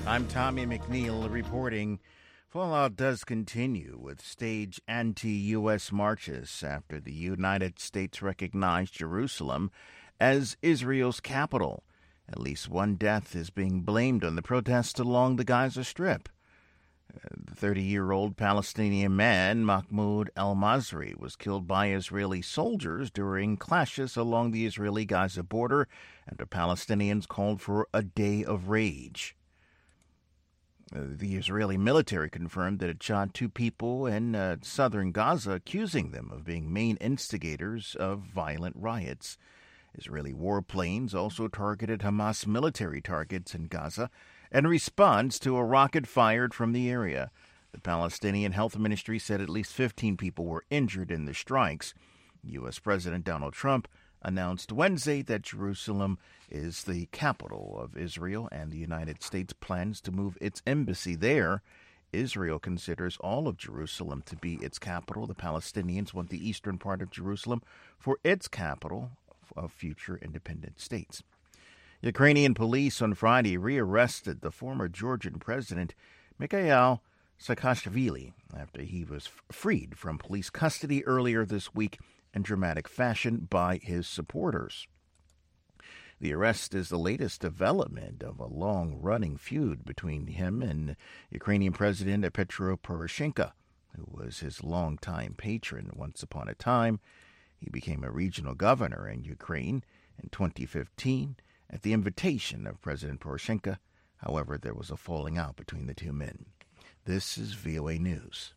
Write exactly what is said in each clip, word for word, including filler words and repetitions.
I'm Tommy McNeil reporting. Fallout does continue with staged anti-U S marches after the United States recognized Jerusalem as Israel's capital. At least one death is being blamed on the protests along the Gaza Strip. The thirty-year-old Palestinian man, Mahmoud al-Masri, was killed by Israeli soldiers during clashes along the Israeli-Gaza border after Palestinians called for a day of rage. The Israeli military confirmed that it shot two people in uh, southern Gaza, accusing them of being main instigators of violent riots. Israeli warplanes also targeted Hamas military targets in Gaza in response to a rocket fired from the area. The Palestinian Health Ministry said at least fifteen people were injured in the strikes. U S. President Donald Trump announced Wednesday that Jerusalem is the capital of Israel and the United States plans to move its embassy there. Israel considers all of Jerusalem to be its capital. The Palestinians want the eastern part of Jerusalem for its capital of future independent states. Ukrainian police on Friday rearrested the former Georgian president Mikhail Saakashvili after he was freed from police custody earlier this week in dramatic fashion by his supporters. The arrest is the latest development of a long-running feud between him and Ukrainian President Petro Poroshenko, who was his longtime patron. Once upon a time, he became a regional governor in Ukraine in twenty fifteen at the invitation of President Poroshenko. However, there was a falling out between the two men. This is V O A News.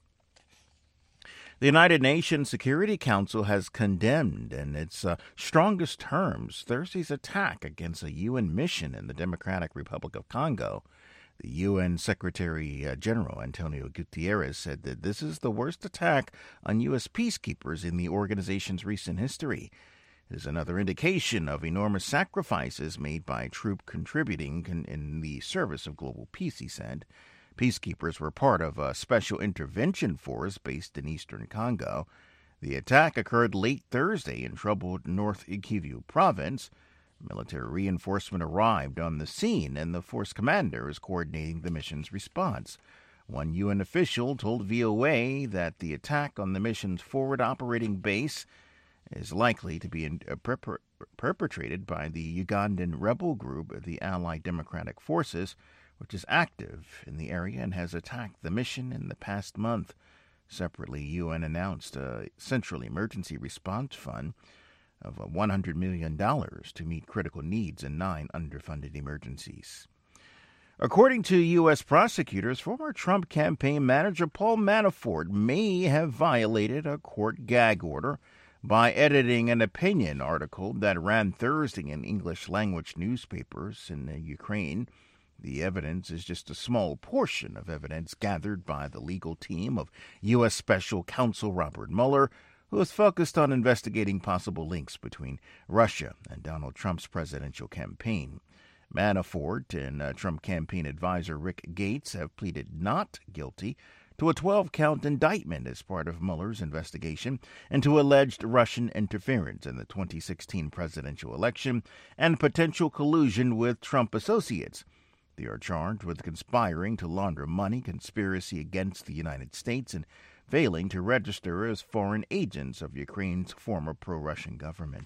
The United Nations Security Council has condemned in its uh, strongest terms Thursday's attack against a U N mission in the Democratic Republic of Congo. The U N Secretary uh, General Antonio Guterres said that this is the worst attack on U S peacekeepers in the organization's recent history. It is another indication of enormous sacrifices made by troops contributing in, in the service of global peace, he said. Peacekeepers were part of a special intervention force based in eastern Congo. The attack occurred late Thursday in troubled North Kivu province. Military reinforcement arrived on the scene, and the force commander is coordinating the mission's response. One U N official told V O A that the attack on the mission's forward operating base is likely to be in, uh, perp- perpetrated by the Ugandan rebel group, the Allied Democratic Forces, which is active in the area and has attacked the mission in the past month. Separately, U N announced a Central Emergency Response Fund of one hundred million dollars to meet critical needs in nine underfunded emergencies. According to U S prosecutors, former Trump campaign manager Paul Manafort may have violated a court gag order by editing an opinion article that ran Thursday in English-language newspapers in Ukraine. The evidence is just a small portion of evidence gathered by the legal team of U S. Special Counsel Robert Mueller, who is focused on investigating possible links between Russia and Donald Trump's presidential campaign. Manafort and uh, Trump campaign advisor Rick Gates have pleaded not guilty to a twelve-count indictment as part of Mueller's investigation into alleged Russian interference in the twenty sixteen presidential election and potential collusion with Trump associates. They are charged with conspiring to launder money, conspiracy against the United States, and failing to register as foreign agents of Ukraine's former pro-Russian government.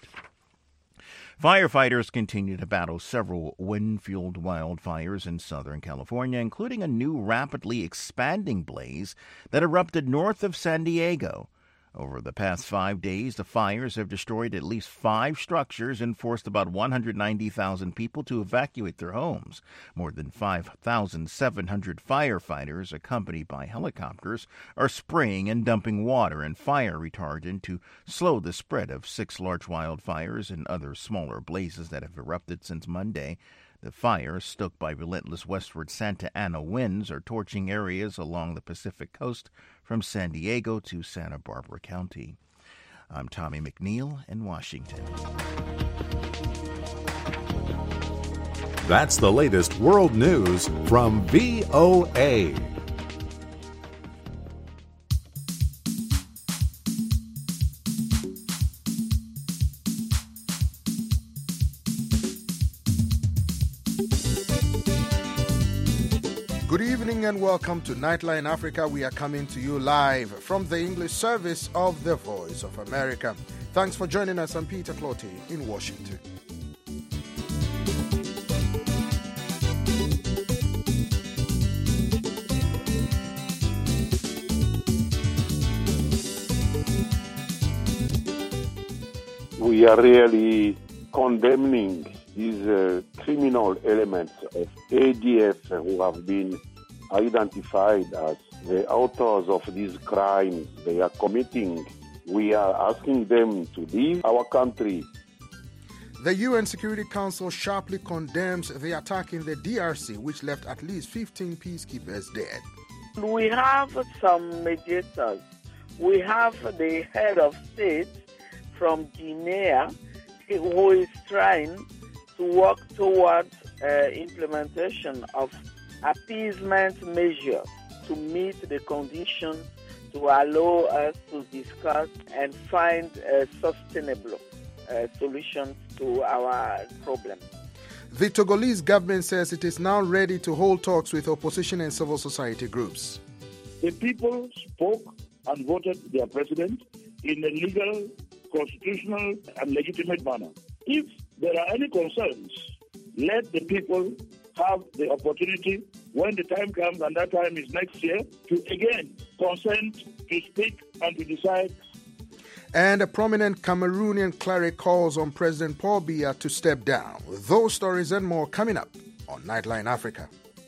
Firefighters continue to battle several wind-fueled wildfires in Southern California, including a new rapidly expanding blaze that erupted north of San Diego. Over the past five days, the fires have destroyed at least five structures and forced about one hundred ninety thousand people to evacuate their homes. More than five thousand seven hundred firefighters, accompanied by helicopters, are spraying and dumping water and fire retardant to slow the spread of six large wildfires and other smaller blazes that have erupted since Monday. The fires, stoked by relentless westward Santa Ana winds, are torching areas along the Pacific coast from San Diego to Santa Barbara County. I'm Tommy McNeil in Washington. That's the latest world news from V O A. Good evening and welcome to Nightline Africa. We are coming to you live from the English service of the Voice of America. Thanks for joining us. I'm Peter Clottey in Washington. We are really condemning these uh, criminal elements of A D F who have been identified as the authors of these crimes they are committing. We are asking them to leave our country. The U N Security Council sharply condemns the attack in the D R C, which left at least fifteen peacekeepers dead. We have some mediators. We have the head of state from Guinea who is trying to work towards uh, implementation of appeasement measures to meet the conditions to allow us to discuss and find uh, sustainable uh, solutions to our problems. The Togolese government says it is now ready to hold talks with opposition and civil society groups. The people spoke and voted their president in a legal, constitutional, and legitimate manner. If there are any concerns, let the people have the opportunity, when the time comes, and that time is next year, to again consent to speak and to decide. And a prominent Cameroonian cleric calls on President Paul Biya to step down. Those stories and more coming up on Nightline Africa.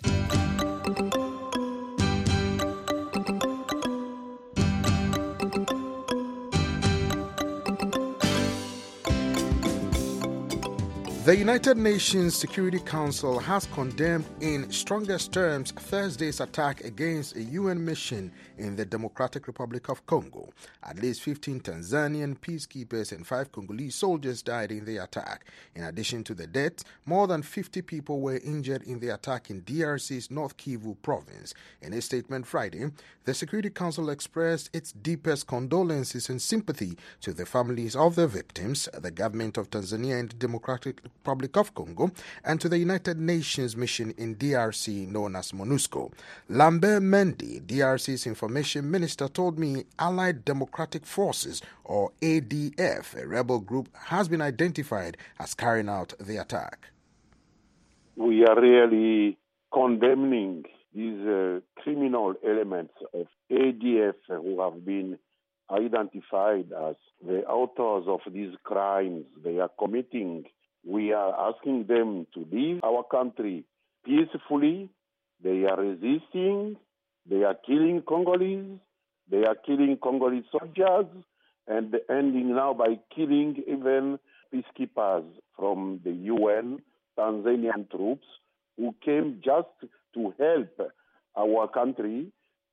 The United Nations Security Council has condemned in strongest terms Thursday's attack against a U N mission in the Democratic Republic of Congo. At least fifteen Tanzanian peacekeepers and five Congolese soldiers died in the attack. In addition to the deaths, more than fifty people were injured in the attack in D R C's North Kivu province. In a statement Friday, the Security Council expressed its deepest condolences and sympathy to the families of the victims, the government of Tanzania and the Democratic Republic of Congo, and to the United Nations mission in D R C known as MONUSCO. Lambert Mendy, D R C's information minister, told me Allied Democratic Forces, or A D F, a rebel group, has been identified as carrying out the attack. We are really condemning these uh, criminal elements of A D F who have been identified as the authors of these crimes they are committing. We are asking them to leave our country peacefully. They are resisting. They are killing Congolese. They are killing Congolese soldiers and ending now by killing even peacekeepers from the U N, Tanzanian troops, who came just to help our country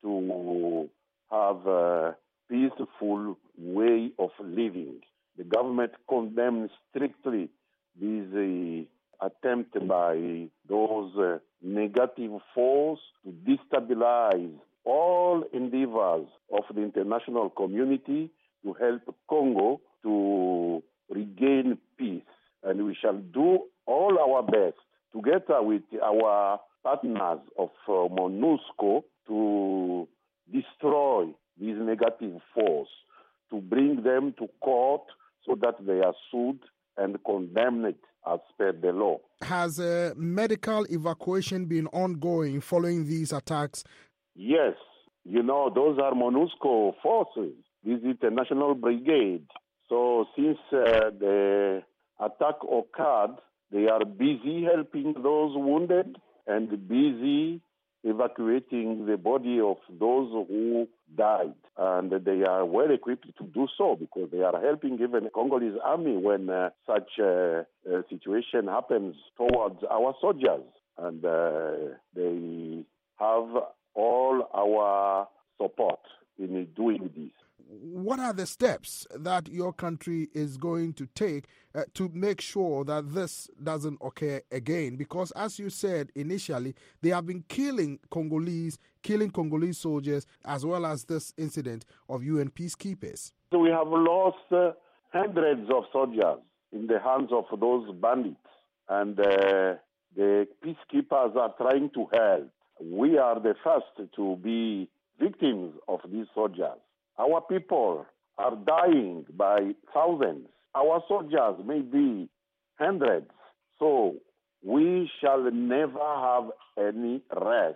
to have a peaceful way of living. The government condemns strictly this uh, attempt by those uh, negative force to destabilize all endeavors of the international community to help Congo to regain peace. And we shall do all our best together with our partners of uh, MONUSCO to destroy this negative force, to bring them to court so that they are sued and condemned as per the law. Has a medical evacuation been ongoing following these attacks? Yes. You know, those are MONUSCO forces, this international brigade. So since uh, the attack occurred, they are busy helping those wounded and busy evacuating the body of those who died. And they are well equipped to do so because they are helping even the Congolese army when uh, such a, a situation happens towards our soldiers. And uh, they have all our support in doing this. What are the steps that your country is going to take uh, to make sure that this doesn't occur again? Because as you said initially, they have been killing Congolese, killing Congolese soldiers, as well as this incident of U N peacekeepers. So we have lost uh, hundreds of soldiers in the hands of those bandits, and uh, the peacekeepers are trying to help. we are the first to be victims of these soldiers. Our people are dying by thousands. Our soldiers may be hundreds. So we shall never have any rest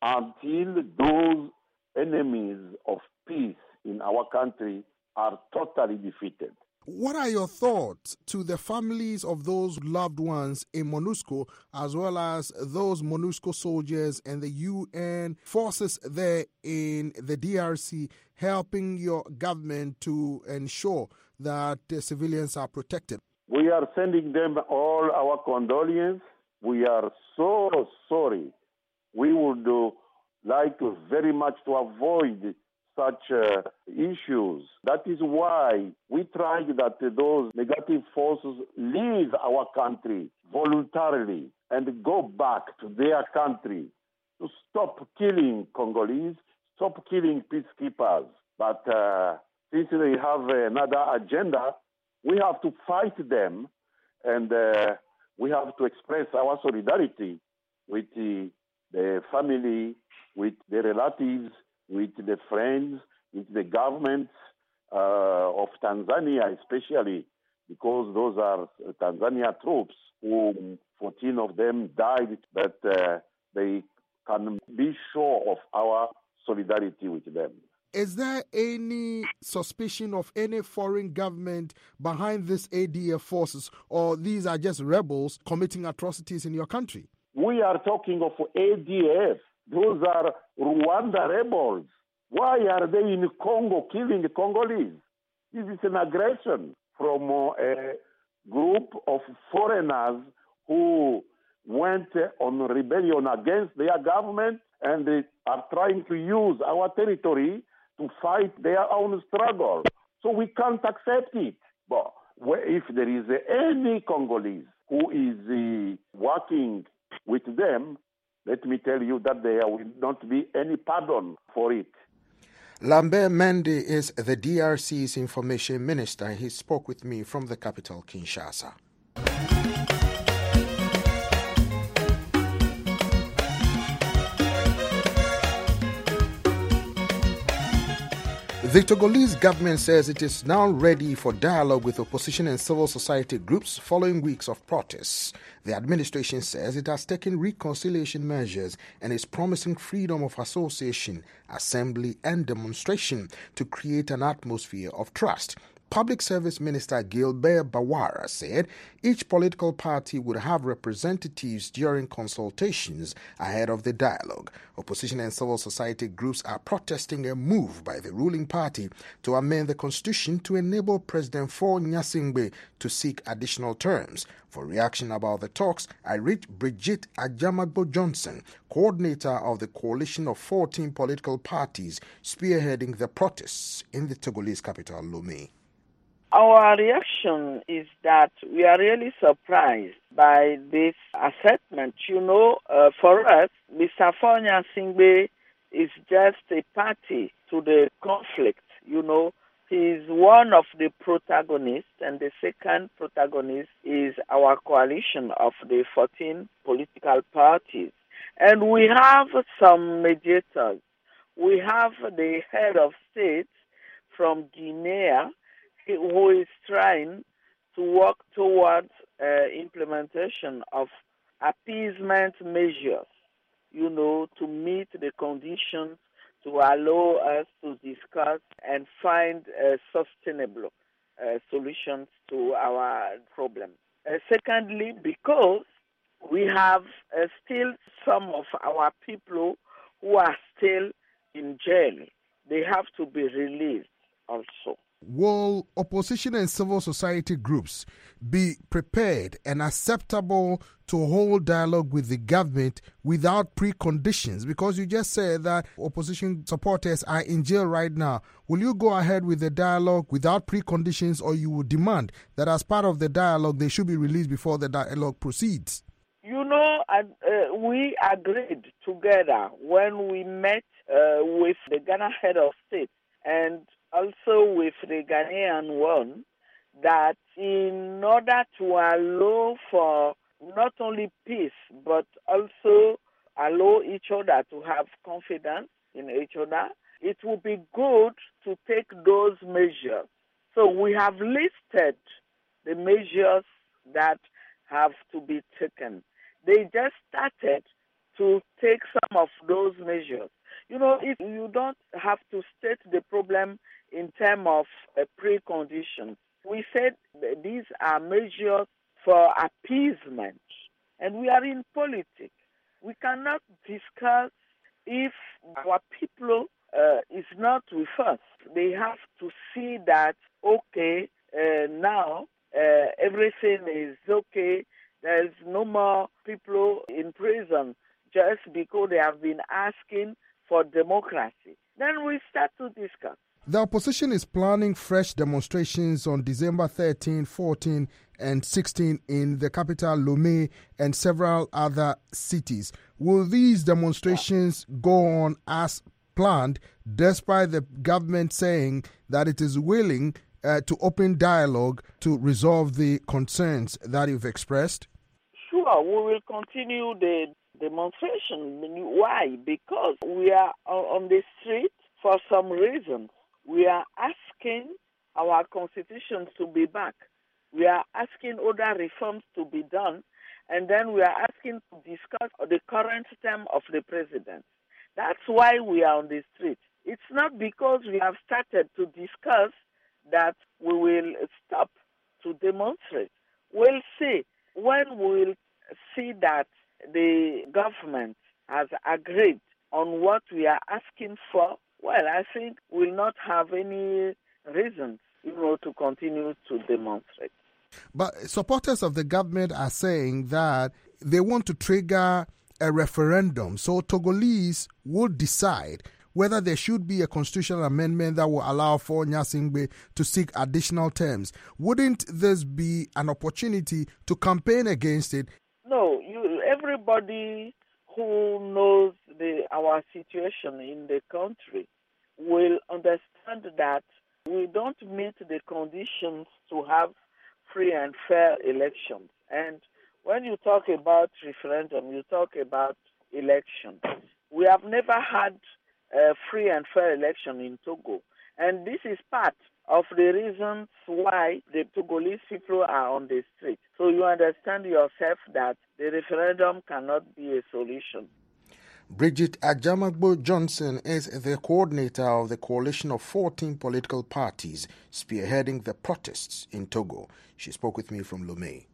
until those enemies of peace in our country are totally defeated. What are your thoughts to the families of those loved ones in MONUSCO, as well as those MONUSCO soldiers and the U N forces there in the D R C helping your government to ensure that the civilians are protected? We are sending them all our condolences. We are so sorry. We would uh, like to very much to avoid such uh, issues. That is why we try that uh, those negative forces leave our country voluntarily and go back to their country to stop killing Congolese, stop killing peacekeepers. But uh, since they have another agenda, we have to fight them, and uh, we have to express our solidarity with the, the family, with the relatives, with the friends, with the governments uh, of Tanzania especially, because those are Tanzania troops who fourteen of them died, but uh, they can be sure of our solidarity with them. Is there any suspicion of any foreign government behind this A D F forces, or these are just rebels committing atrocities in your country? We are talking of A D F. Those are Rwanda rebels. Why are they in Congo killing the Congolese? This is an aggression from uh, a group of foreigners who went on rebellion against their government, and they are trying to use our territory to fight their own struggle. So we can't accept it. But if there is any Congolese who is uh, working with them, let me tell you that there will not be any pardon for it. Lambert Mende is the D R C's information minister. He spoke with me from the capital, Kinshasa. The Togolese government says it is now ready for dialogue with opposition and civil society groups following weeks of protests. The administration says it has taken reconciliation measures and is promising freedom of association, assembly, and demonstration to create an atmosphere of trust. Public Service Minister Gilbert Bawara said each political party would have representatives during consultations ahead of the dialogue. Opposition and civil society groups are protesting a move by the ruling party to amend the constitution to enable President Faure Gnassingbé to seek additional terms. For reaction about the talks, I reached Brigitte Ajamagbo Johnson, coordinator of the coalition of fourteen political parties spearheading the protests in the Togolese capital, Lomé. Our reaction is that we are really surprised by this assessment. You know, uh, for us, Mister Faure Gnassingbé is just a party to the conflict. You know, he is one of the protagonists, and the second protagonist is our coalition of the fourteen political parties. And we have some mediators. We have the head of state from Guinea, who is trying to work towards uh, implementation of appeasement measures, you know, to meet the conditions to allow us to discuss and find uh, sustainable uh, solutions to our problem. Uh, secondly, because we have uh, still some of our people who are still in jail. They have to be released also. Will opposition and civil society groups be prepared and acceptable to hold dialogue with the government without preconditions? Because you just said that opposition supporters are in jail right now. Will you go ahead with the dialogue without preconditions, or you will demand that as part of the dialogue they should be released before the dialogue proceeds? You know, uh, we agreed together when we met uh, with the Ghana head of state and also with the Ghanaian one, that in order to allow for not only peace but also allow each other to have confidence in each other, it would be good to take those measures. So we have listed the measures that have to be taken. They just started to take some of those measures. You know, if you don't have to state the problem in terms of a precondition. We said these are measures for appeasement, and we are in politics. We cannot discuss if our people uh, is not with us. They have to see that, okay, uh, now uh, everything is okay. There's no more people in prison just because they have been asking for democracy. Then we start to discuss. The opposition is planning fresh demonstrations on December thirteenth, fourteenth, and sixteenth in the capital, Lomé, and several other cities. Will these demonstrations go on as planned, despite the government saying that it is willing uh, to open dialogue to resolve the concerns that you've expressed? Sure, we will continue the demonstration. Why? Because we are on the street for some reasons. We are asking our constitution to be back. We are asking other reforms to be done. And then we are asking to discuss the current term of the president. That's why we are on the street. It's not because we have started to discuss that we will stop to demonstrate. We'll see. When we will see that the government has agreed on what we are asking for, well, I think we'll not have any reasons, you know, to continue to demonstrate. But supporters of the government are saying that they want to trigger a referendum, so Togolese will decide whether there should be a constitutional amendment that will allow for Nyasingbe to seek additional terms. Wouldn't this be an opportunity to campaign against it? No, you, everybody who knows the, our situation in the country will understand that we don't meet the conditions to have free and fair elections. And when you talk about referendum, you talk about election. We have never had a free and fair election in Togo. And this is part of the reasons why the Togolese people are on the street. So you understand yourself that the referendum cannot be a solution. Bridget Ajamagbo Johnson is the coordinator of the coalition of fourteen political parties spearheading the protests in Togo. She spoke with me from Lomé.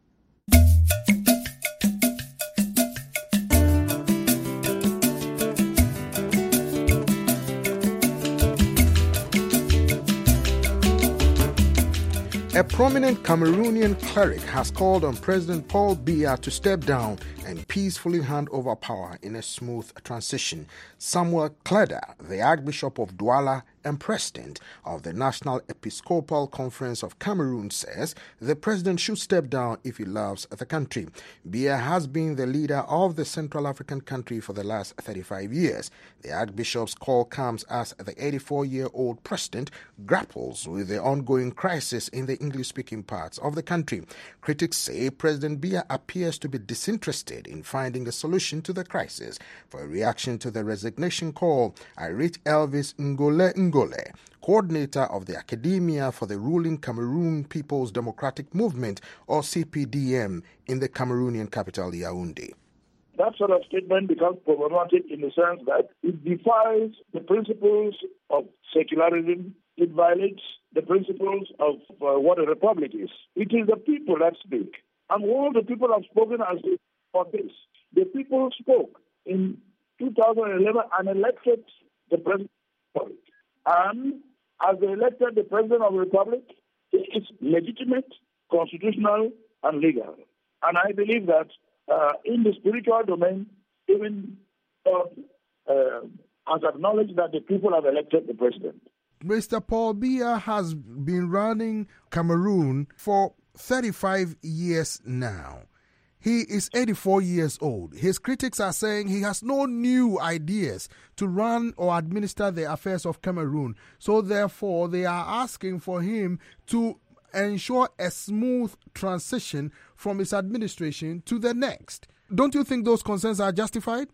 A prominent Cameroonian cleric has called on President Paul Biya to step down and peacefully hand over power in a smooth transition. Samuel Kleda, the Archbishop of Douala and President of the National Episcopal Conference of Cameroon, says the president should step down if he loves the country. Biya has been the leader of the Central African country for the last thirty-five years. The Archbishop's call comes as the eighty-four-year-old president grapples with the ongoing crisis in the English-speaking parts of the country. Critics say President Biya appears to be disinterested in finding a solution to the crisis. For a reaction to the resignation call, I read Elvis Ngole Ngole, coordinator of the Academia for the ruling Cameroon People's Democratic Movement, or C P D M, in the Cameroonian capital, Yaoundé. That sort of statement becomes problematic in the sense that it defies the principles of secularism. It violates the principles of uh, what a republic is. It is the people that speak. And all the people have spoken as for this. The people spoke in two thousand eleven and elected the president of the republic. And as they elected the president of the republic, it's legitimate, constitutional, and legal. And I believe that uh, in the spiritual domain, even God uh, has acknowledged that the people have elected the president. Mister Paul Biya has been running Cameroon for thirty-five years now. He is eighty-four years old. His critics are saying he has no new ideas to run or administer the affairs of Cameroon. So therefore, they are asking for him to ensure a smooth transition from his administration to the next. Don't you think those concerns are justified? No,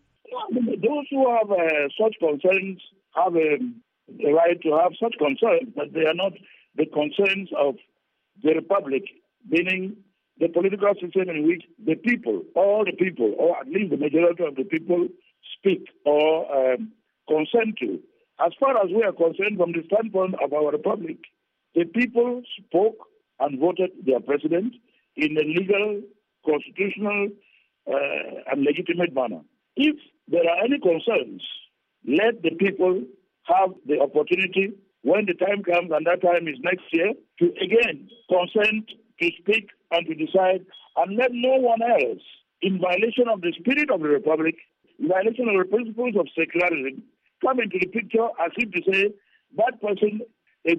I mean, those who have uh, such concerns have a, a right to have such concerns, but they are not the concerns of the Republic, meaning the political system in which the people, all the people, or at least the majority of the people speak or um, consent to. As far as we are concerned from the standpoint of our Republic, the people spoke and voted their president in a legal, constitutional, uh, and legitimate manner. If there are any concerns, let the people have the opportunity when the time comes, and that time is next year, to again consent to speak and to decide, and let no one else, in violation of the spirit of the Republic, in violation of the principles of secularism, come into the picture as if to say that person is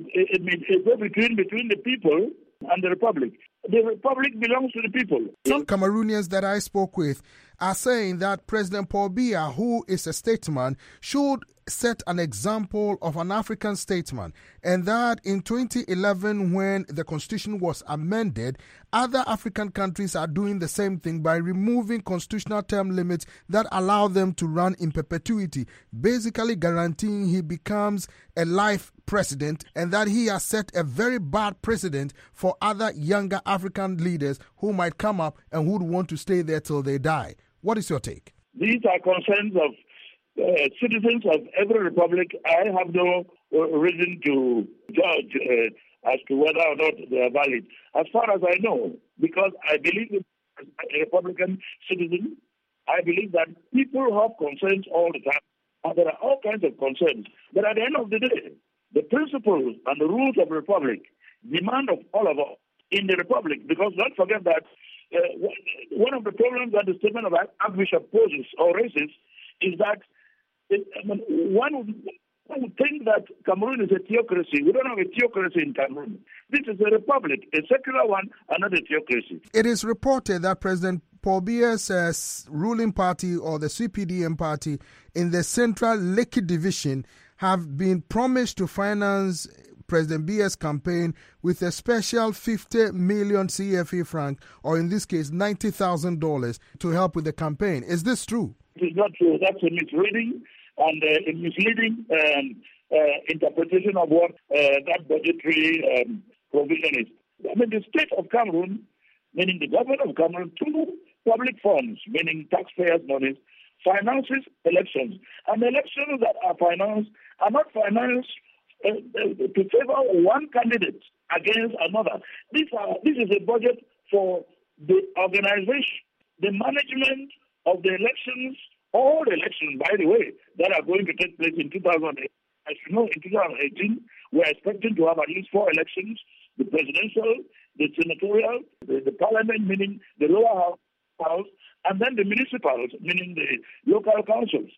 a between between the people and the Republic. The Republic belongs to the people. Some Cameroonians that I spoke with are saying that President Paul Biya, who is a statesman, should set an example of an African statesman, and that in twenty eleven, when the constitution was amended, other African countries are doing the same thing by removing constitutional term limits that allow them to run in perpetuity, basically guaranteeing he becomes a life president, and that he has set a very bad precedent for other younger African leaders who might come up and would want to stay there till they die. What is your take? These are concerns of uh, citizens of every republic. I have no uh, reason to judge uh, as to whether or not they are valid. As far as I know, because I believe as a Republican citizen, I believe that people have concerns all the time. And there are all kinds of concerns. But at the end of the day, the principles and the rules of the Republic demand of all of us in the Republic, because don't forget that uh, one of the problems that the statement of Archbishop poses or raises is that it, I mean, one, would, one would think that Cameroon is a theocracy. We don't have a theocracy in Cameroon. This is a republic, a secular one, and not a theocracy. It is reported that President Paul Biya's uh, ruling party, or the C P D M party, in the Central Lekki division have been promised to finance President Biya's campaign with a special fifty million C F A franc, or in this case ninety thousand dollars, to help with the campaign. Is this true? It is not true. That's a misreading and uh, a misleading um, uh, interpretation of what uh, that budgetary um, provision is. I mean, the state of Cameroon, meaning the government of Cameroon, through public funds, meaning taxpayers' money, finances elections. And elections that are financed are not financed uh, uh, to favor one candidate against another. This, are, this is a budget for the organization, the management of the elections, all the elections, by the way, that are going to take place in two thousand eight. As you know, in two thousand eighteen, we are expecting to have at least four elections: the presidential, the senatorial, the, the parliament, meaning the lower house, and then the municipals, meaning the local councils.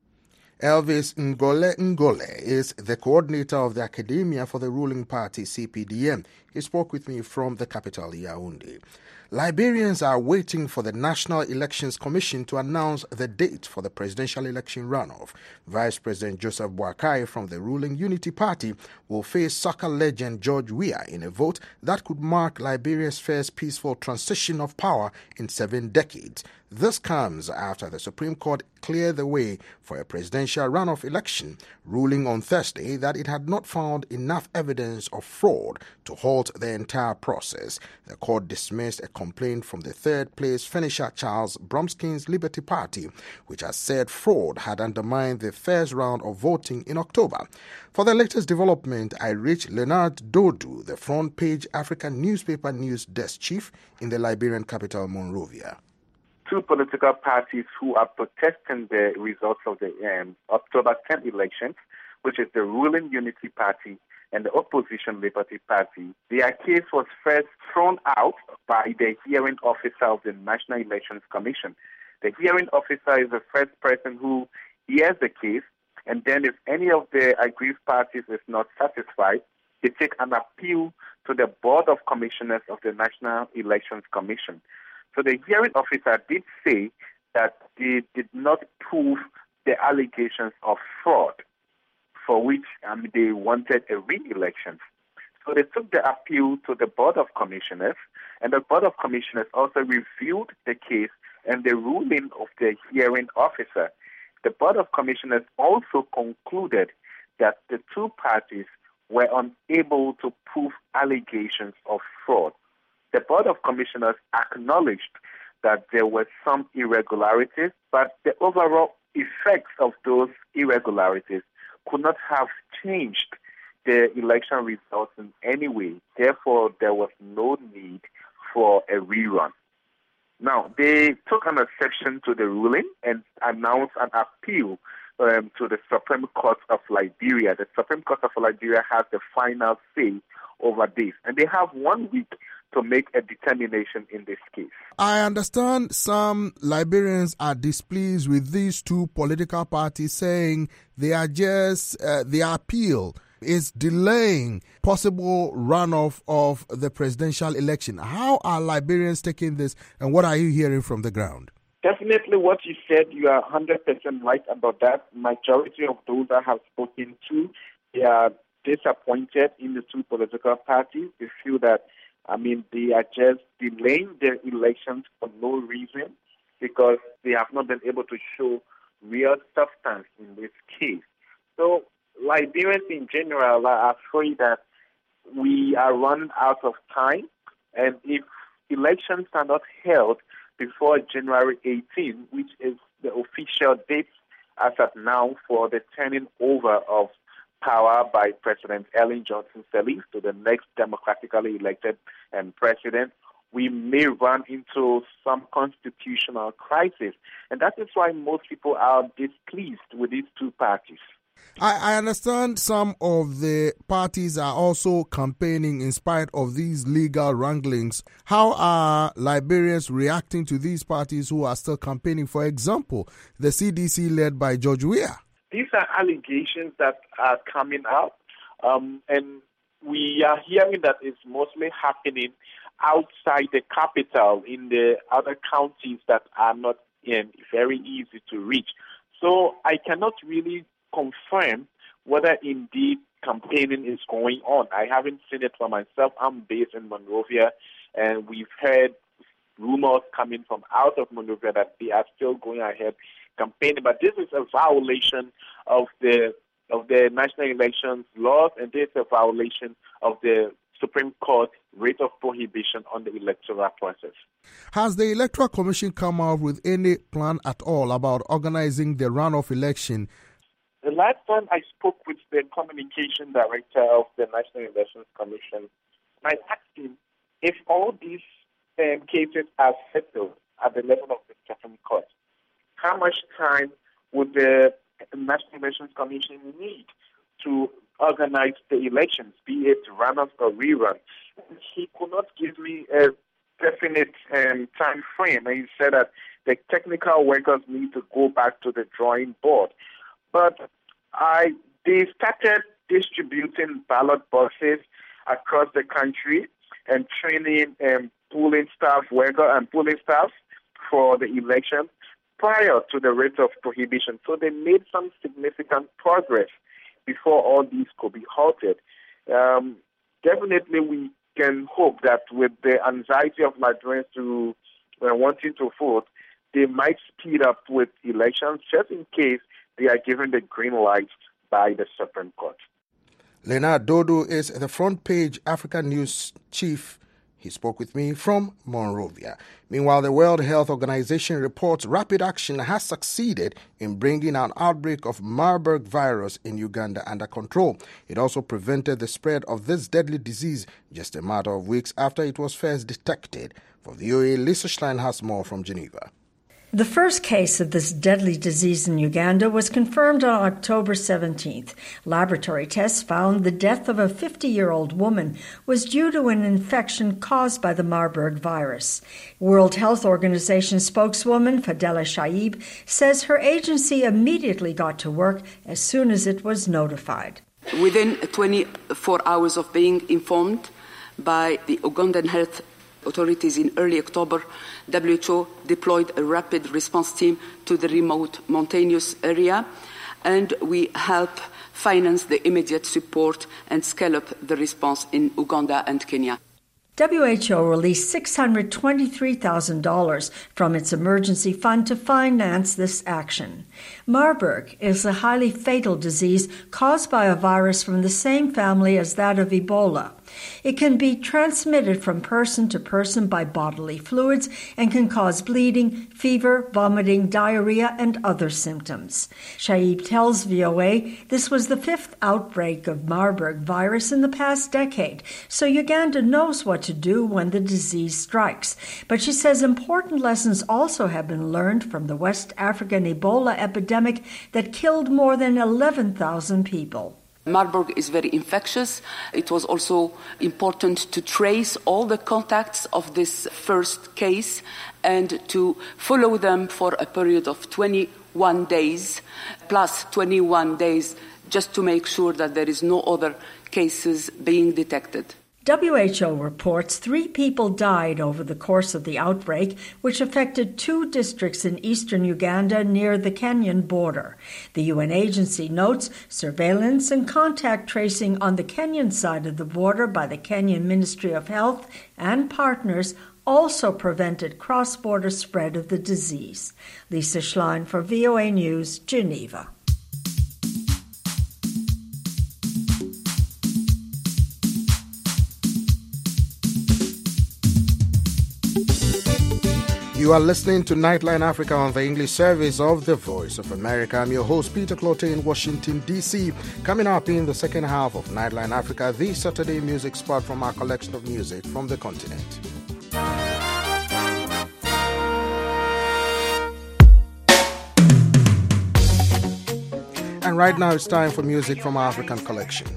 Elvis Ngole Ngole is the coordinator of the academia for the ruling party, C P D M. He spoke with me from the capital, Yaoundé. Liberians are waiting for the National Elections Commission to announce the date for the presidential election runoff. Vice President Joseph Boakai from the ruling Unity Party will face soccer legend George Weah in a vote that could mark Liberia's first peaceful transition of power in seven decades. This comes after the Supreme Court cleared the way for a presidential runoff election, ruling on Thursday that it had not found enough evidence of fraud to halt the entire process. The court dismissed a complaint from the third-place finisher Charles Bromskin's Liberty Party, which has said fraud had undermined the first round of voting in October. For the latest development, I reached Leonard Dodu, the front page African newspaper news desk chief in the Liberian capital, Monrovia. Two political parties who are protesting the results of the um, October tenth elections, which is the ruling Unity Party and the opposition Liberty Party. Their case was first thrown out by the hearing officer of the National Elections Commission. The hearing officer is the first person who hears the case, and then if any of the aggrieved parties is not satisfied, they take an appeal to the Board of Commissioners of the National Elections Commission. So the hearing officer did say that they did not prove the allegations of fraud for which um, they wanted a re-election. So they took the appeal to the Board of Commissioners, and the Board of Commissioners also reviewed the case and the ruling of the hearing officer. the Board of Commissioners also concluded that the two parties were unable to prove allegations of fraud. The Board of Commissioners acknowledged that there were some irregularities, but the overall effects of those irregularities could not have changed the election results in any way. Therefore, there was no need for a rerun. Now, they took an exception to the ruling and announced an appeal um, to the Supreme Court of Liberia. The Supreme Court of Liberia has the final say over this, and they have one week to make a determination in this case. I understand some Liberians are displeased with these two political parties, saying they are just, uh, the appeal is delaying possible runoff of the presidential election. How are Liberians taking this, and what are you hearing from the ground? Definitely what you said, you are one hundred percent right about that. Majority of those I have spoken to, they are disappointed in the two political parties. They feel that, I mean, they are just delaying their elections for no reason because they have not been able to show real substance in this case. So Liberians in general are afraid that we are running out of time, and if elections are not held before January eighteenth, which is the official date as of now for the turning over of power by President Ellen Johnson Sirleaf to the next democratically elected um, president, we may run into some constitutional crisis. And that is why most people are displeased with these two parties. I, I understand some of the parties are also campaigning in spite of these legal wranglings. How are Liberians reacting to these parties who are still campaigning? For example, the C D C led by George Weah. These are allegations that are coming out, um, and we are hearing that it's mostly happening outside the capital in the other counties that are not um, very easy to reach. So I cannot really confirm whether indeed campaigning is going on. I haven't seen it for myself. I'm based in Monrovia, and we've heard rumors coming from out of Monrovia that they are still going ahead campaigning. But this is a violation of the of the national elections laws, and this is a violation of the Supreme Court writ of prohibition on the electoral process. Has the Electoral Commission come out with any plan at all about organizing the runoff election? The last time I spoke with the communication director of the National Elections Commission, I asked him if all these um, cases are settled at the level of the Supreme Court, how much time would the National Elections Commission need to organize the elections, be it runoff or rerun? He could not give me a definite um, time frame, and he said that the technical workers need to go back to the drawing board. But I, they started distributing ballot boxes across the country and training um, polling staff, worker and polling staff for the election prior to the writ of prohibition. So they made some significant progress before all these could be halted. Um, definitely, we can hope that with the anxiety of Liberians to uh, wanting to vote, they might speed up with elections just in case they are given the green light by the Supreme Court. Leonard Dodo is the front page African News chief. He spoke with me from Monrovia. Meanwhile, the World Health Organization reports rapid action has succeeded in bringing an outbreak of Marburg virus in Uganda under control. It also prevented the spread of this deadly disease just a matter of weeks after it was first detected. For the V O A, Lisa Schlein has more from Geneva. The first case of this deadly disease in Uganda was confirmed on October seventeenth. Laboratory tests found the death of a fifty-year-old woman was due to an infection caused by the Marburg virus. World Health Organization spokeswoman Fadela Shaib says her agency immediately got to work as soon as it was notified. Within twenty-four hours of being informed by the Ugandan Health authorities in early October, W H O deployed a rapid response team to the remote mountainous area, and we help finance the immediate support and scale up the response in Uganda and Kenya. W H O released six hundred twenty-three thousand dollars from its emergency fund to finance this action. Marburg is a highly fatal disease caused by a virus from the same family as that of Ebola. It can be transmitted from person to person by bodily fluids and can cause bleeding, fever, vomiting, diarrhea, and other symptoms. Shaib tells V O A this was the fifth outbreak of Marburg virus in the past decade, so Uganda knows what to do when the disease strikes. But she says important lessons also have been learned from the West African Ebola epidemic that killed more than eleven thousand people. Marburg is very infectious. It was also important to trace all the contacts of this first case and to follow them for a period of twenty-one days, plus twenty-one days, just to make sure that there is no other cases being detected. W H O reports three people died over the course of the outbreak, which affected two districts in eastern Uganda near the Kenyan border. The U N agency notes surveillance and contact tracing on the Kenyan side of the border by the Kenyan Ministry of Health and partners also prevented cross-border spread of the disease. Lisa Schlein for V O A News, Geneva. You are listening to Nightline Africa on the English service of The Voice of America. I'm your host, Peter Clote in Washington, D C Coming up in the second half of Nightline Africa, the Saturday music spot from our collection of music from the continent. And right now it's time for music from our African collection.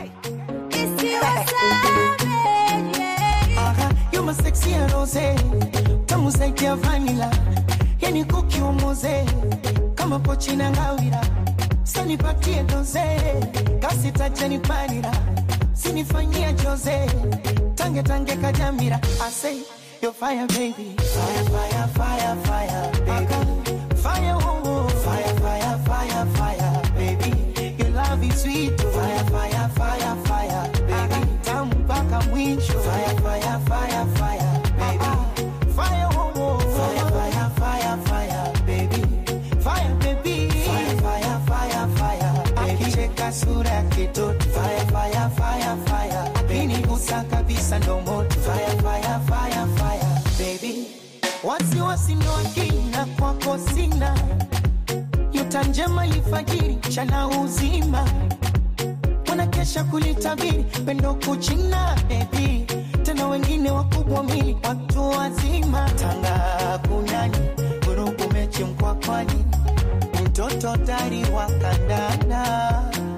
You're sexy and rose, tamu zaidi ya vanilla, yani kuki wa moze, kama pochi na ngawira, sani patie doze, kasi tajani panira, sinifanyia jose, tange tange kajamira. I say, you're fire baby, fire, fire, fire, fire, baby, fire, oh, oh. Fire, fire, fire, fire, baby, your love is sweet, fire, fire, fire, fire, baby, tamu baka mwisho, fire, fire, fire, fire, baby, fire, oh, oh. Fire, fire, fire, fire, baby, fire, baby, fire, fire, fire, fire, akicheka sura kitoto, fire, fire, fire, fire, apini gusa kabisa ndo moto, fire, fire, fire, fire, baby, wasi wasi ndo akina kwako sina, yuta njema lifajiri chana uzima, wanakesha kulitabiri pendo kuchina baby, tena wengine wakubwa mili watu wazima, tanga kunani buruku mechi mkwakwani, mtoto tari wakandana,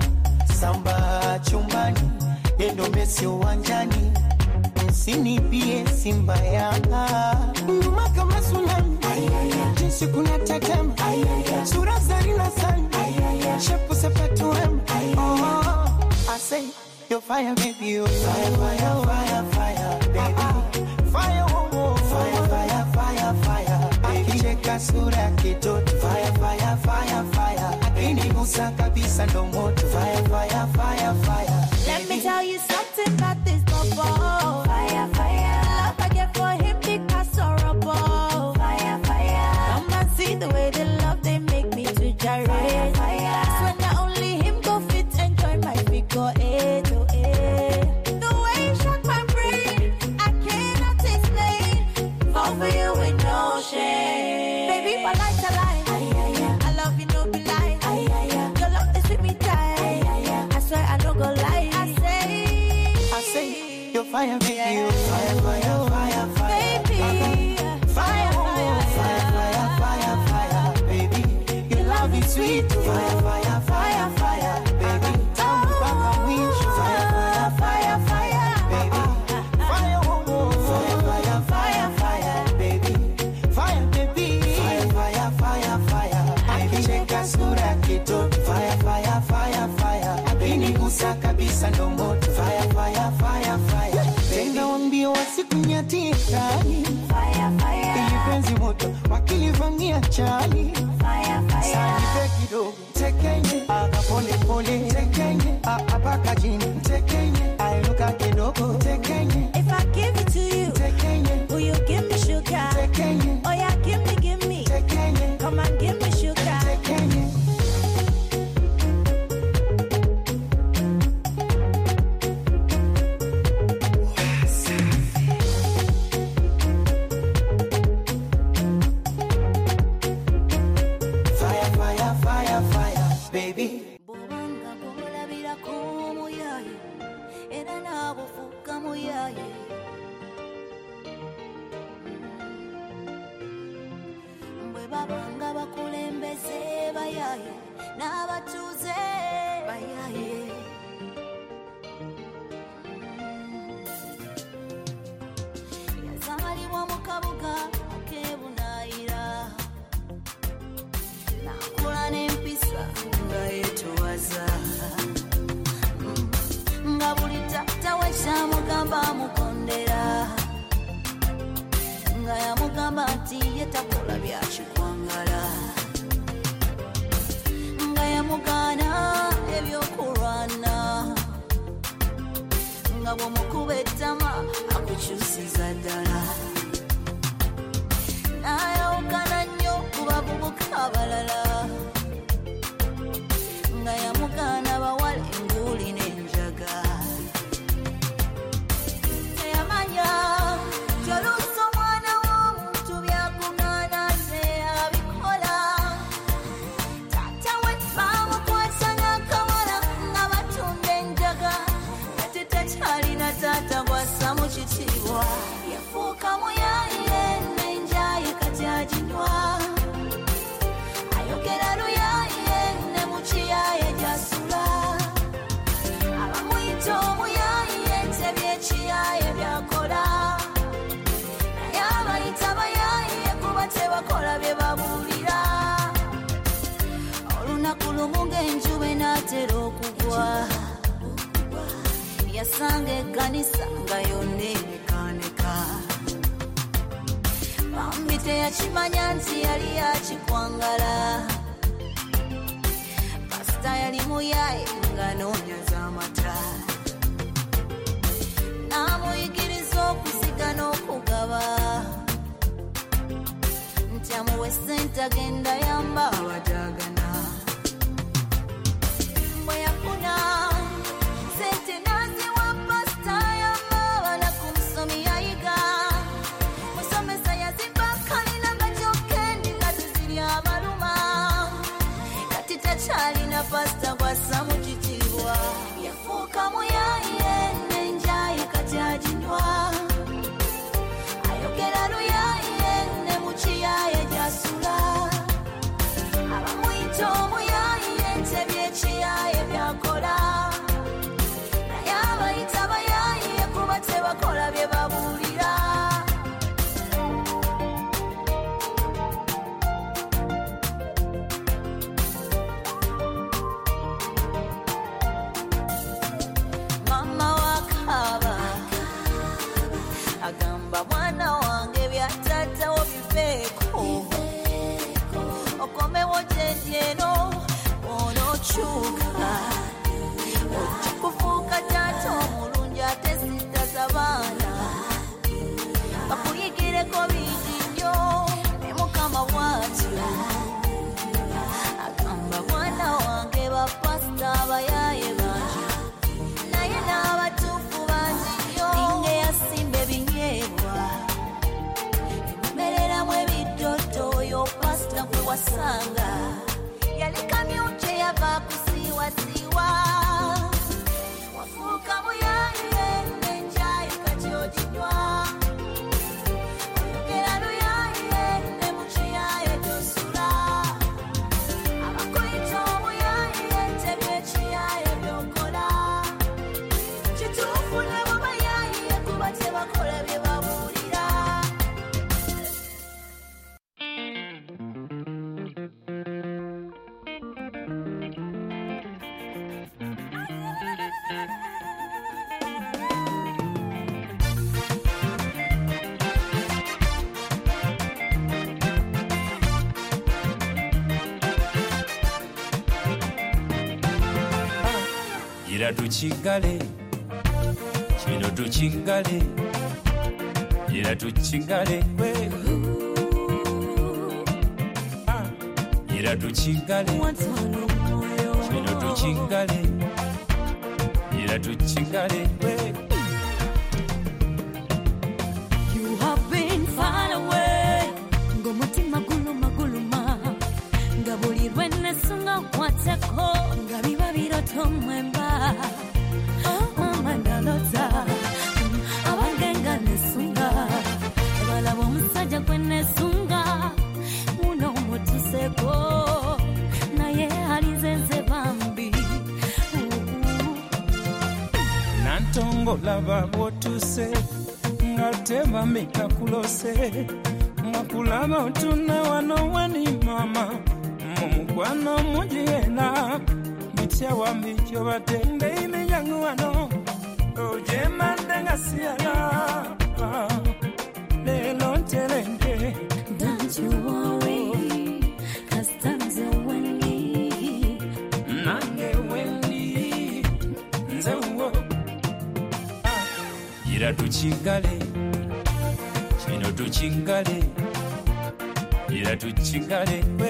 samba chumbani yendo mesi uwanjani, msini pie simba yanga, nguma kama tsunami, jinsi kuna tetema, sura zarina sana, shepu sepetu wema, oh, I say, you're fire baby, you're fire, fire, fire, fire, baby, fire, oh, oh. Fire, fire, fire, fire, akicheka sura kitoto, fire, fire, fire, fire, akini gusa kabisa ndo moto, fire, fire, fire, fire. Let me tell you something about this bubble. Fire, fire, love I get for him because horrible. Fire, fire, come and see the way they love they make me to gyrate. Fire, fire, so not only him go fit enjoy my figure eight to eight. The way you shock my brain, I cannot explain. Fall for you with no shame. Baby, my life's a lie. I love you, no be lie. Your love is with me tight. I swear I don't go lie. I say, I say, you're fire baby, you're fire, fire, fire, fire, baby, fire, fire, fire, fire, fire, baby, your love is sweet, fire, fire, fire, fire, baby, tamu baka mwisho, fire, fire, fire, fire, baby, fire, oh, oh. Fire, fire, fire, fire, baby, fire, baby, fire, fire, fire, fire, akicheka sura kitoto, fire, fire, fire, fire, apini gusa kabisa ndo moto, fire, fire, fire, fire, tena wambio wasikunyatie kali, fire, fire, ili penzi moto wakilivamia chali, fire, fire, sanipe kidogo tekenye, aga pole pole tekenye, apaka jini tekenye, ainuka kidogo tekenye, if I give it to bwe babanga bakulembeze bayaye n'abatuuze bayaye yazaalibwa mu kabuga ak'ebunaayira n'akula n'empisa nga yeetowaza nga buli taata we kyamugamba amukondera nga yamugamba nti yetakola byakikwangala nga yamugaana ebyokulwana nga bw'omukuba ettama akukyusiza ddala n'ayawukana nnyo ku bavubuka abalala nga yamugaana bawala enguuli n'enjaga teyamanya kyoluusi omwana w'omuntu byakuŋŋaana ate abikola taata we baamukwasa n'akawala nga batunda enjaga ate takyalina taata bw'assa mu kitiibwa yafuuka muyaaye n'enjaye kati aginywa ayogera luyaaye ne mu kiyaaye gy'asula abamuyita omuyaaye tebyekiyaaye byakola naye abayita bayaaye kuba tebakola bye babuulira olunaku lumu ng'enjuba enaatera okugwa yasanga ekkanisa nga yonna enekaaneka bambi teyakimanya nti yali yakikwangala pasita yali muyaaye nga noonya z'amata n'amuyigiriza okuziga n'okugaba nti amuwe ssente agenda yamba abataagana bwe yafuna ssente n'aziwa pasita yamba abala ku musomi yayiga musomesa yazimba kalina nga gyokkendi nga ziziri amaluma kati takyalina pasita gw'assa mu kitiibwa yafuuka muyaaye n'enjaye kati aginywa ayogera luyaaye ne mu kiyaaye gy'asula abamuyita omuyaaye tebyekiyaaye byakola naye abayita bayaaye kuba tebakola bye babuulira mama wakaba agamba mwana wange byatatawo biveeko okomewo gyendi eno onookyuka ojja kufuuka taata omulungi ate sittaza baana bakuyigireko bingi nnyo ne mukama bw'atyo agamba mwana wange bapasita abayaaye bangi naye n'abatuufu bangi nnyo ninga eyasimba ebinyeebwa emumereramu ebiddodo oyo pasita gwe wasanga yali kamyuke yava kusiiwasiiwa wafuuka muyaaye n'enjaye kati oginywa oyogera luyaaye ne mu kiyaaye gy'osula abakuyita omuyaaye tebyekiyaaye byokola kituufu ne bwe bayaaye kuba tebakola bye babuulira ira tukigale kino tukigale ira tukigale ira tukigale kino tukigale ira tukigale You have been far away ng'omutima guluma guluma nga buli lwe nesunga nkwateko nga biba biroto mwemba omandalota abangenga nesunga balaba omusajja gwe nesunga muno laba bwotuse nga tema mika kulose makulaba otuna wano wani mama mumukwano mujiyena mitya wambikyo batende imenyangu wano ojemande nga siyala lelo ntelenge. Don't you worry, cause time's a windy. Nange windy, nze wo. Ira tuchingale, chino tuchingale, ira tuchingale, we.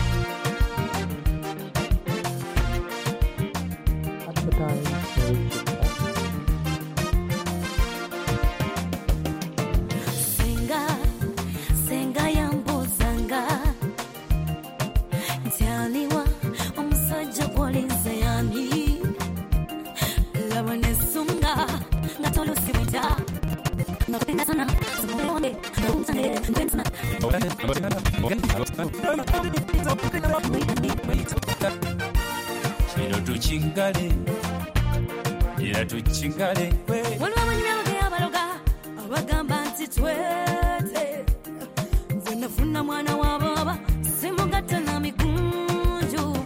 Chino tuchingale, ira tuchingale, we. Waliwo abanyamage abaloga abagamba nti twete nze nafuna mwana wa baba simugatta na mikunju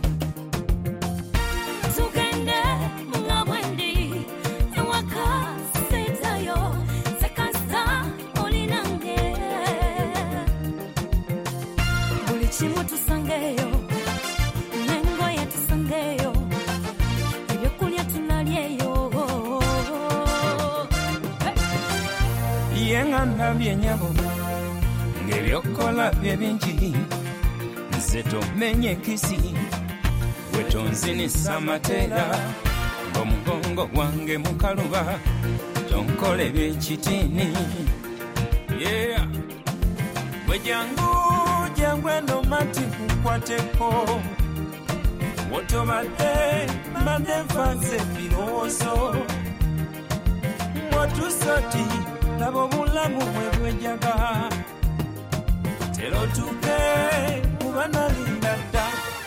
tugende nga bwendi ewaka setayo sekasta olinange buli kimu tusangeyo nengoye tusangeyo ebyokulya tunalyeyo yenga ndabye nyabo ng'ebyokola bye bingi nze tomenye kisi wetonzinisa amateera ng'omugongo gwange mukaluba tonkole byekitini yeah bwe jangu jangu eno mati kukwateko wotobadde mbadde nfanze ebirowoozo watusati laba obulamu bwe bwejaga tero tuke kuba nalinda dda.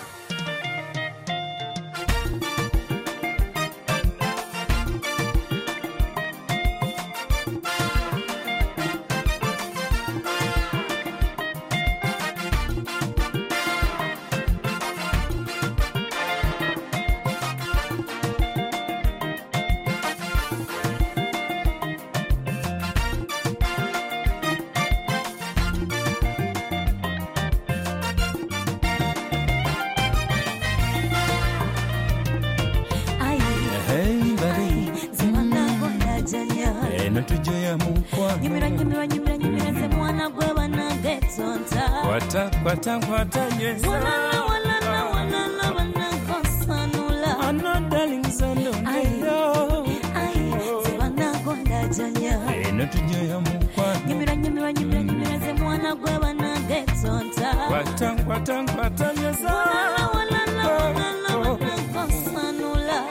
Nyumira nyumira nyumira nyumira ze mwana gwe banagetonta kwata kwata kwata yes wala wala wala wala kosanula ano darling zando ayo ayo ze banagonda janya eno tujoya mukwa nyumira nyumira nyumira nyumira ze mwana gwe banagetonta kwata kwata kwata yes wala wala wala kosanula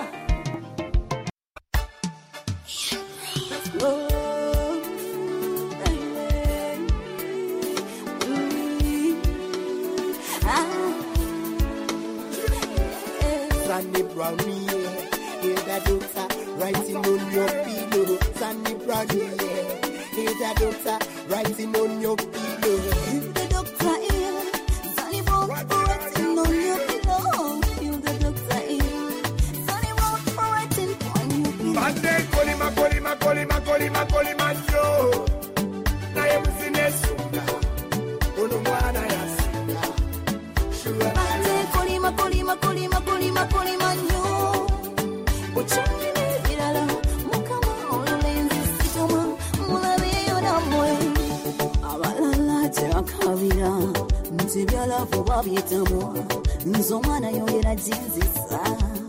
Sandy Brownie, hear that doctor writing on your pillow. Sandy Brownie, hear that doctor writing on your pillow. Hear the doctor here, Sandy Brownie writing on your pillow. Hear the doctor here, Sandy Brownie writing on your pillow. Bande kolima kolima kolima kolima kolima yo. Na yemusine suga, ono mwana ya suga. Bande kolima kolima kolima kolima kolima yo. Uchani virala, mukama olulenzi sitoma, mulabe yonamwe. Abalala terakabira, nti byalafu babyetamu, nzomwana yongera jinzisa.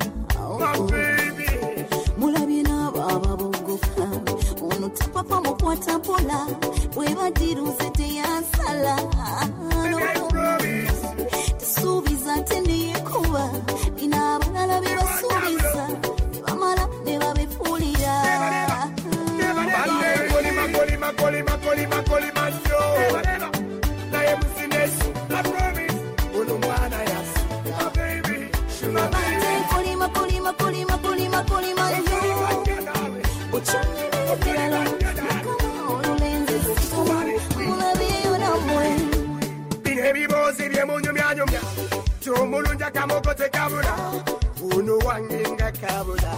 Mulabe n'ababa bogofa, ono tapapa mukwata mpola, bwebadiruze teyansala. Subiza tende yekuba, ina abalala bebasubiza, bamala ne babefulira. Bande kolima kolima kolima kolima kolima yo. Na yemusine suga, I promise, ono mwana ya suga, baby. Bande kolima kolima kolima kolima kolima yo. Uchani kabula.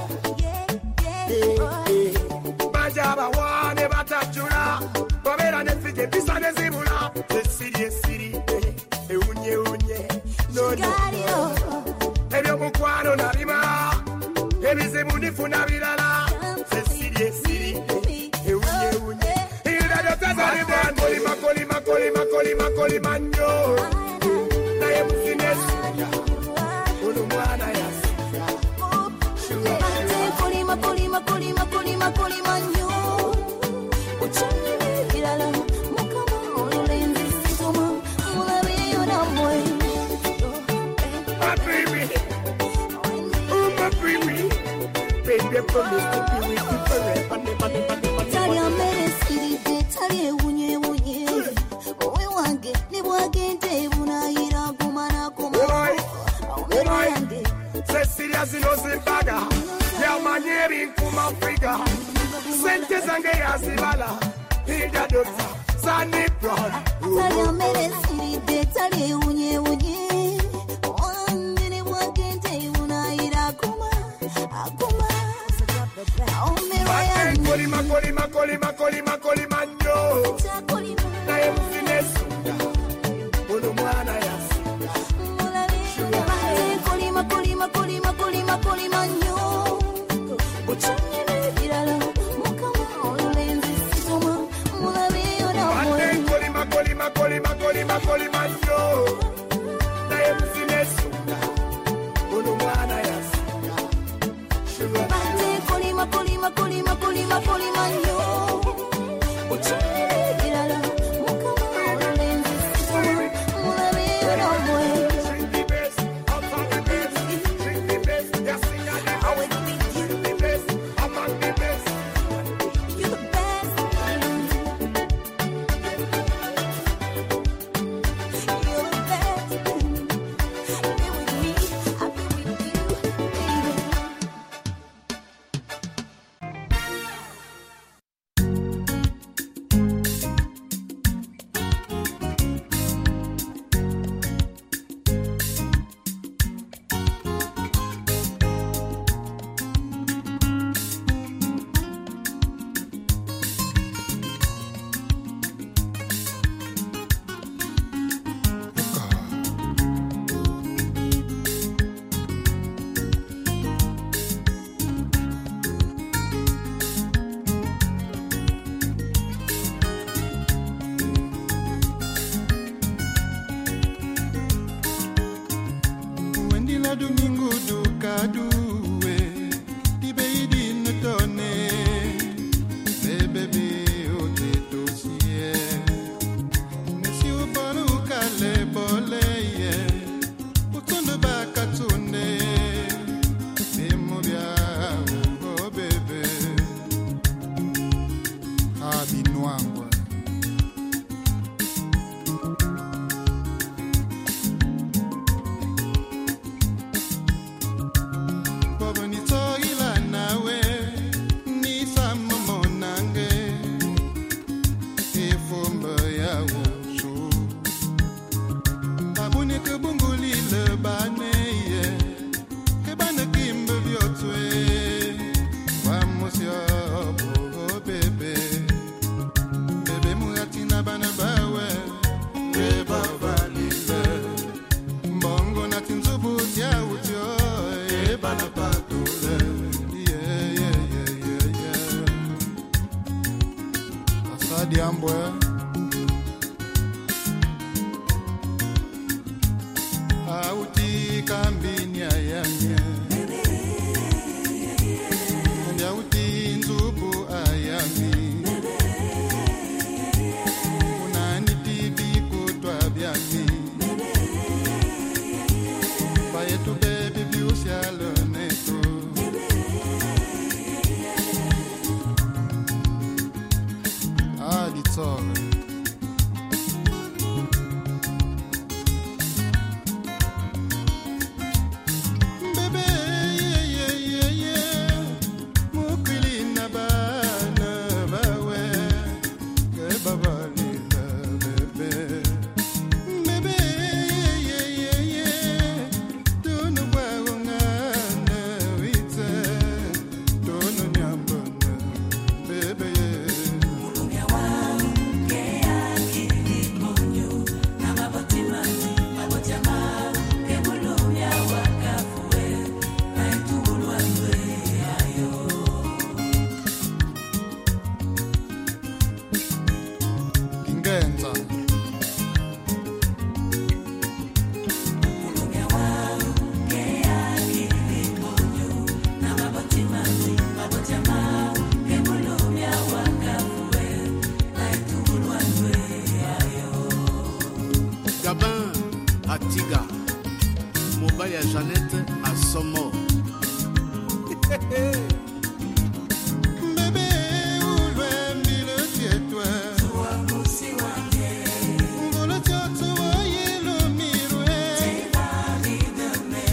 Bajaba wane batachura. Babera nefike pisa nezibula. Esiri esiri. E unye unye. No no. Ebyo mukwano nabima. Ebizibu nifuna bilala. Esiri esiri. E unye unye. Ila dotaza ni bwan. Kolima kolima kolima kolima kolima nyo. Na ye mufinesu. Unu mwana ya. Kolima kolima kolima kolima kolima nyo. Uchani bilala. Mukama olenzi sitoma. Mulabi yona mwe. My baby. Oh my baby. Baby promise to be with you forever. Never never never. Tali amere siri tali unye unye. Owe wange ni bwage ndebuna ira kumana kumana. Owe wange. Se serious no simbaga. Ya manyeri kuma Afrika. Sente zange ya zibala. Ida dokta. Sani broad. Tali amere siri tali unye unye. Wange ni bwage ndebuna ira kumana. Akuma. Kolima kolima kolima kolima kolima nyo. Na ye mufinesu. Unu mwana ya. Kolima kolima kolima kolima kolima nyo. Uchani bilala. Mukama olenzi sitoma. Mulabi yona mwe. Kolima kolima kolima kolima kolima nyo. Na ye mufinesu. Unu mwana ya. Kolima kolima kolima kolima kolima nyo. Uchani bilala. Mukama olenzi sitoma. Mulabi yona mwe. Domingo do Caduwe, Tibeidi Nutone, Bebe o Tetosie, Monsieur Banuka le Boleye, Utondo Bakatune, Memovia o Bebe, Abinoangwa. It's Matiga, mobile ya Jeannette à Somo. Bébé, où l'ouem dit le tiètois. Toi, moussi wange. Volo tioto voye lo miroe. Te vari de me.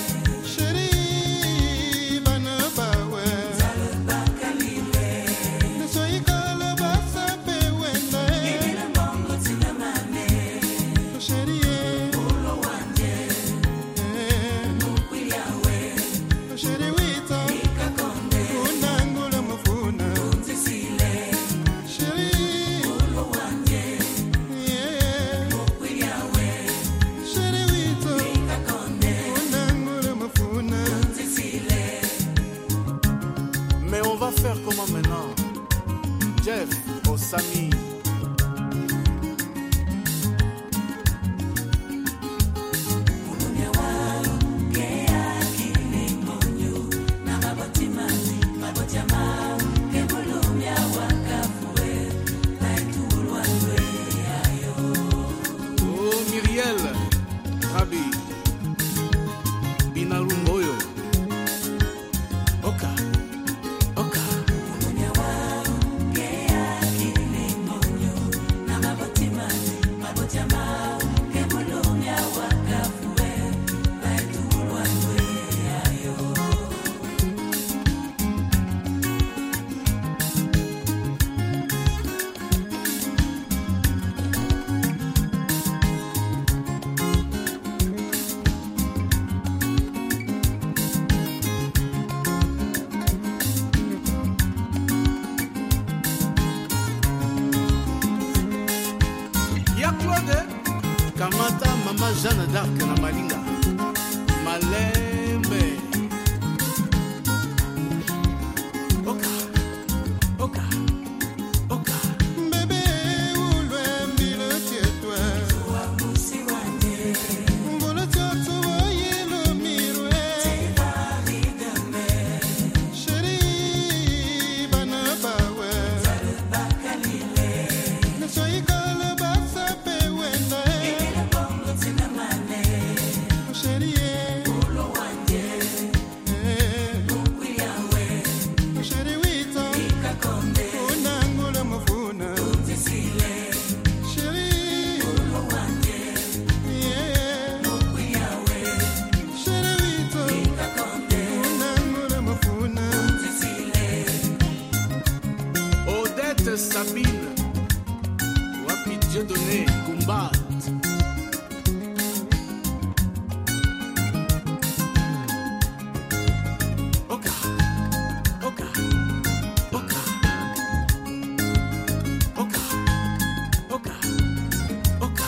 Chérie, bana bawe. Zalo bakalile. Ne soy kala basa pe wenda. Gile mongo tina mane. Chérie, ulo wange. Mukwi yawe. Chérie, wita. Mais on va faire comment maintenant? Jeff, Osami. Oh, Myriel, Rabi, Binalumboyo. Oka, Oka. Ya Claude, Kamata Mama Jeanne d'Arc na Malinga. Malembe. Oka, Oka, Oka. Bébé, où l'ouem dit le tiètois. Toi, moussi wange. Volo tioto voye lo miroe. Te vari de me. Chérie, bana bawe. Zalo bakalile. Ne soy kala basa pe wenda. Gile mongo tina mane. Chérie, ulo wange. Mukwi yawe. Chérie, wita. Unangula mafuna. Chérie, ulo wange. Mukwi yawe. Chérie, wita. Unangula mafuna. Odette Sabine. Wapi Dieudonné, Kumbat. Oka, Oka, Oka. Oka, Oka, Oka.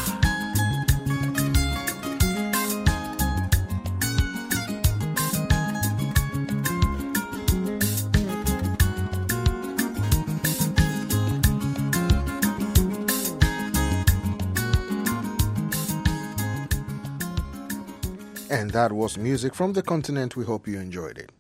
And that was music from the continent. We hope you enjoyed it.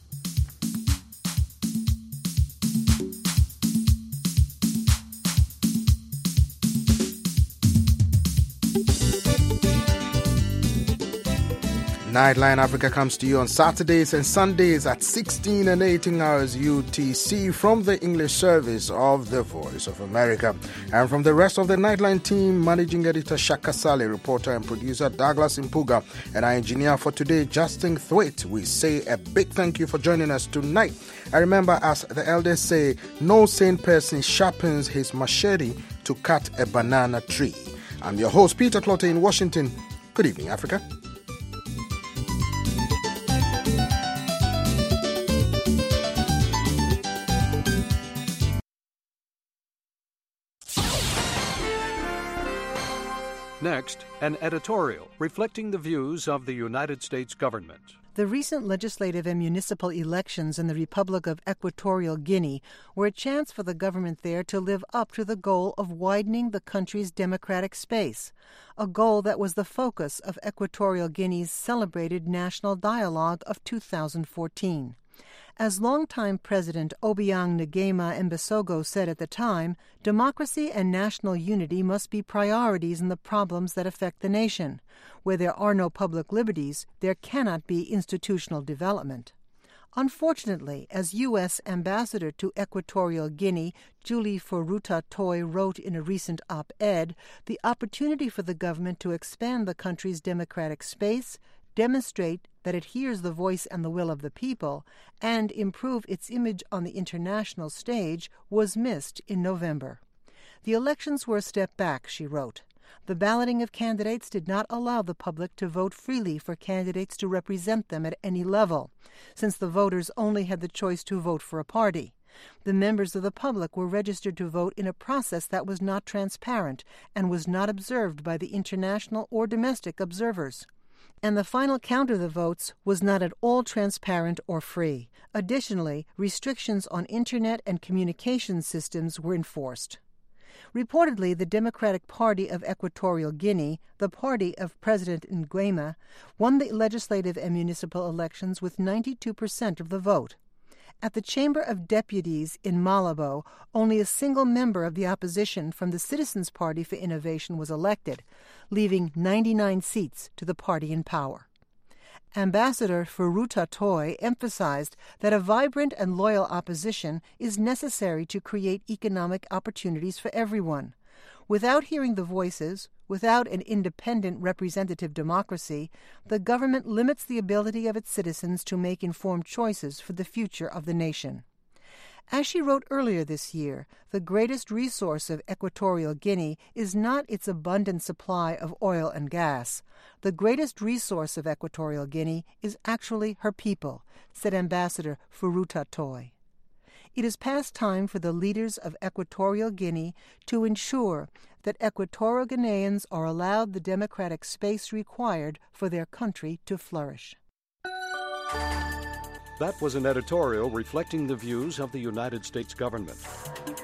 Nightline Africa comes to you on Saturdays and Sundays at sixteen and eighteen hours U T C from the English service of the Voice of America. And from the rest of the Nightline team, managing editor Shaka Sale, reporter and producer Douglas Impuga, and our engineer for today, Justin Thwaite, we say a big thank you for joining us tonight. I remember, as the elders say, no sane person sharpens his machete to cut a banana tree. I'm your host, Peter Clotte in Washington. Good evening, Africa. Next, an editorial reflecting the views of the United States government. The recent legislative and municipal elections in the Republic of Equatorial Guinea were a chance for the government there to live up to the goal of widening the country's democratic space, a goal that was the focus of Equatorial Guinea's celebrated National Dialogue of two thousand fourteen. As longtime President Obiang Nguema Mbasogo said at the time, democracy and national unity must be priorities in the problems that affect the nation. Where there are no public liberties, there cannot be institutional development. Unfortunately, as U S Ambassador to Equatorial Guinea Julie Furuta Toy wrote in a recent op-ed, the opportunity for the government to expand the country's democratic space, demonstrate that it hears the voice and the will of the people, and improve its image on the international stage was missed in November. The elections were a step back, she wrote. The balloting of candidates did not allow the public to vote freely for candidates to represent them at any level, since the voters only had the choice to vote for a party. The members of the public were registered to vote in a process that was not transparent and was not observed by the international or domestic observers. And the final count of the votes was not at all transparent or free. Additionally, restrictions on Internet and communication systems were enforced. Reportedly, the Democratic Party of Equatorial Guinea, the party of President Nguema, won the legislative and municipal elections with ninety-two percent of the vote. At the Chamber of Deputies in Malabo, only a single member of the opposition from the Citizens Party for Innovation was elected, leaving ninety-nine seats to the party in power. Ambassador Furuta Toy emphasized that a vibrant and loyal opposition is necessary to create economic opportunities for everyone. Without hearing the voices, without an independent representative democracy, the government limits the ability of its citizens to make informed choices for the future of the nation. As she wrote earlier this year, the greatest resource of Equatorial Guinea is not its abundant supply of oil and gas. The greatest resource of Equatorial Guinea is actually her people, said Ambassador Furuta Toy. It is past time for the leaders of Equatorial Guinea to ensure that Equatorial Guineans are allowed the democratic space required for their country to flourish. That was an editorial reflecting the views of the United States government.